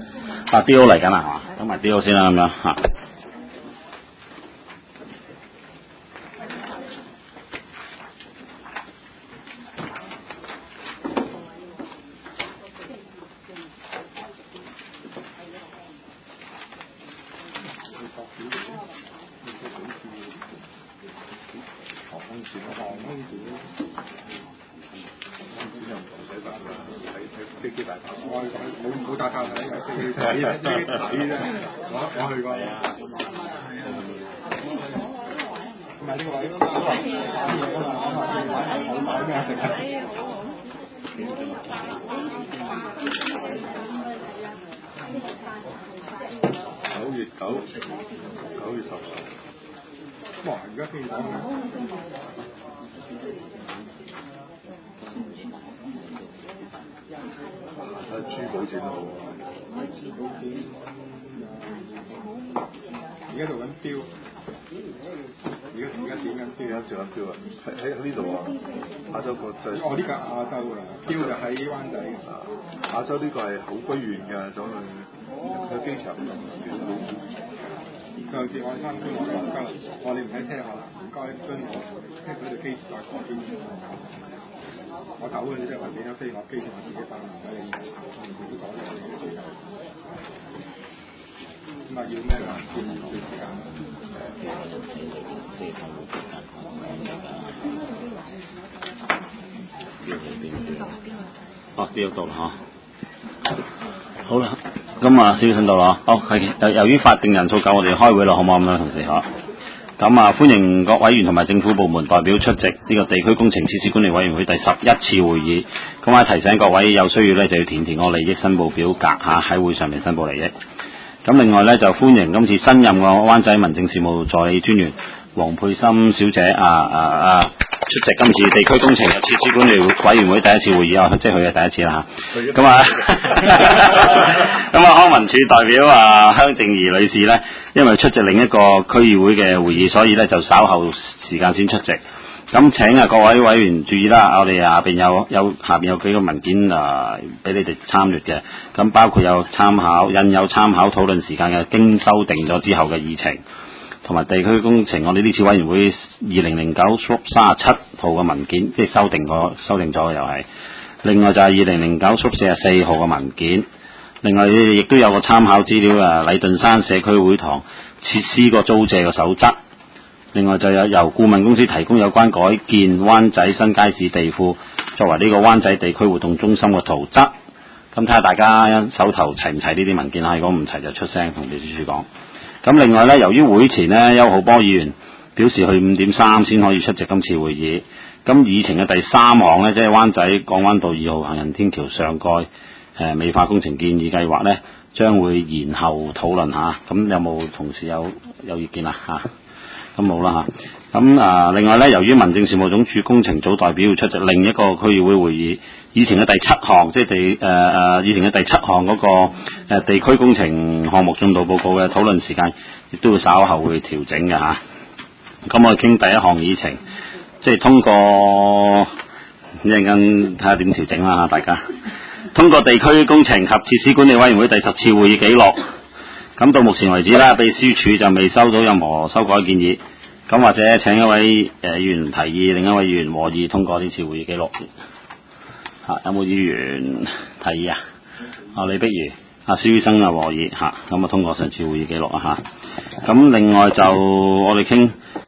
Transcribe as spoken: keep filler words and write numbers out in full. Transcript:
啊 D O 嚟緊啦，係嘛？等埋 D O 先啦，咁樣嚇。 飛機大炮，我冇冇大炮睇，飛機睇啫，睇啫。我我去過。唔係呢個位，買咩食啊？九月九，九月十。哇！而家飛機講睇珠寶展好，而家做緊標，而家而家點緊標？而家做緊標啊！喺喺喺呢度啊！亞洲國際。哦，呢個亞洲㗎，標就喺灣仔。亞洲呢個係好居遠㗎，走去去機場咁。上次我翻工我話交，我話你唔使聽下啦，唔該跟我聽佢哋機再過邊。我走嘅，你即係話幾多飛我機，我自己翻，唔使你唔好講你。咁啊要咩㗎？要要時間。 哦，呢度到啦嚇。好啦，咁啊，小信到啦。好，係由於法定人數夠，我哋開會啦，好唔好咁樣，同事嚇？咁啊，歡迎各委員同埋政府部門代表出席呢個地區工程設施管理委員會第十一次會議。咁啊，提醒各位有需要咧，就要填填個利益申報表格嚇，喺會上面申報利益。咁另外咧，就歡迎今次新任嘅灣仔民政事務助理專員黃佩森小姐啊啊啊出席今次地區工程嘅設施管理委員會第一次會議啊，即係佢嘅第一次啦嚇。咁啊，咁啊，康文署代表啊香靜怡女士咧，因為出席另一個區議會嘅會議，所以咧就稍後時間先出席。咁請啊各位委員注意啦，我哋下邊有有下邊有幾個文件啊，俾你哋參閱嘅。咁包括有參考印有參考討論時間嘅經修訂咗之後嘅議程，同埋地區工程我哋呢次委員會二零零九三十七號嘅文件，即係修訂過修訂咗嘅又係。另外就係二零零九四十四號嘅文件。另外亦都有個參考資料啊，禮頓山社區會堂設施個租借嘅守則。另外就有由顧問公司提供有關改建灣仔新街市地庫作為呢個灣仔地區活動中心嘅圖則。咁睇下大家手頭齊唔齊呢啲文件啦，如果唔齊就出聲同秘書處講。咁另外呢，由於會前呢，邱浩波議員表示佢五點三先可以出席今次會議。咁議程嘅第三項呢，即係灣仔港灣道二號行人天橋上蓋誒美化工程建議計劃呢，將會延後討論下。咁有冇同事有有意見啊？嚇？咁冇啦嚇，咁啊另外咧，由於民政事務總署工程組代表要出席另一個區議會會議，議程嘅第七項，即係地誒誒議程嘅第七項嗰個誒地區工程項目進度報告嘅討論時間，亦都會稍後會調整嘅嚇。咁我哋傾第一項議程，即係通過一陣間睇下點調整啦嚇，大家通過地區工程及設施管理委員會第十次會議記錄。咁到目前為止啦，秘書處就未收到任何修改建議。咁或者請一位誒議員提議，另一位議員和議通過呢次會議記錄。嚇、啊，有冇議員提議啊？啊，李碧如、阿蕭醫生啊和議嚇，咁啊通過上次會議記錄啊嚇。咁另外就我哋傾。